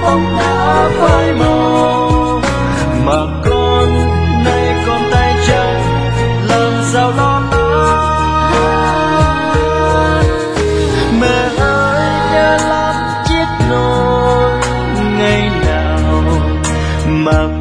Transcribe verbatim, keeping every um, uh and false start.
tóc đã phai màu, mà con nay còn tay chân làm sao lo lắng. Mẹ ơi nhớ lắm chiếc nôi ngày nào mà